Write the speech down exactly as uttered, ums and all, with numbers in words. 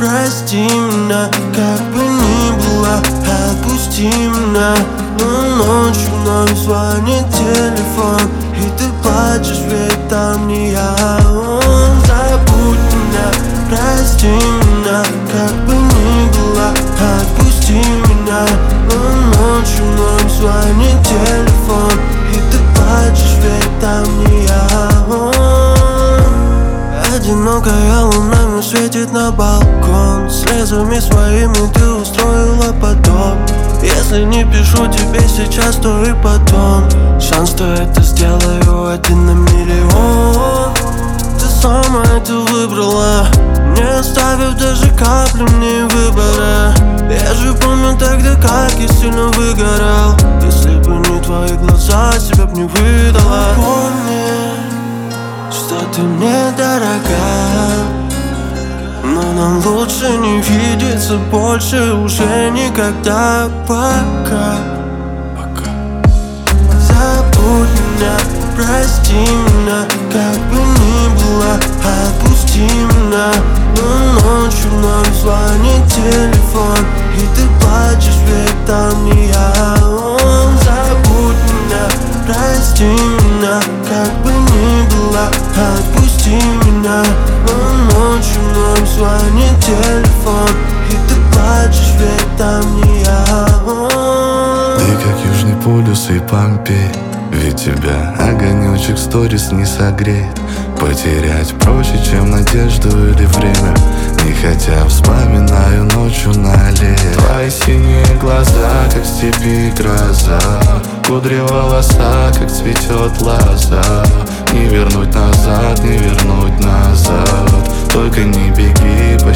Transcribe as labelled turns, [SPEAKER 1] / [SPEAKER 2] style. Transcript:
[SPEAKER 1] прости меня, как бы ни было, отпусти меня. Но ночью вновь звонит телефон, и ты плачешь, ведь там не я. О, забудь меня, прости меня, как бы ни было, отпусти меня. Но ночью вновь звонит телефон, и ты плачешь, ведь там не я. О, одинокая луна светит на балкон. Слезами своими ты устроила потоп. Если не пишу тебе сейчас, то и потом. Шанс, что это сделаю один на миллион. Ты сама это выбрала, не оставив даже капли мне выбора. Я же помню тогда, как я сильно выгорал. Если бы не твои глаза, себя б не выдала. Помни, что ты мне дорога, но нам лучше не видеться больше уже никогда. Пока, пока. Забудь меня, прости меня, как бы ни было, отпусти меня. Но ночью вновь звонит телефон, и ты плачешь, ведь там не я. О, забудь меня, прости меня, как бы ни было, отпусти меня. Но ночью вновь звонит телефон, и ты плачешь, ведь там не я. О,
[SPEAKER 2] ты как Южный полюс и Помпей, ведь тебя огонечек сторис не согреет. Потерять проще, чем надежду или время. Не хотя вспоминаю ночью налево. Твои синие глаза, как в степи гроза, кудри в волосах, как цветет лоза. Не вернуть назад, не вернуть назад. Только не беги по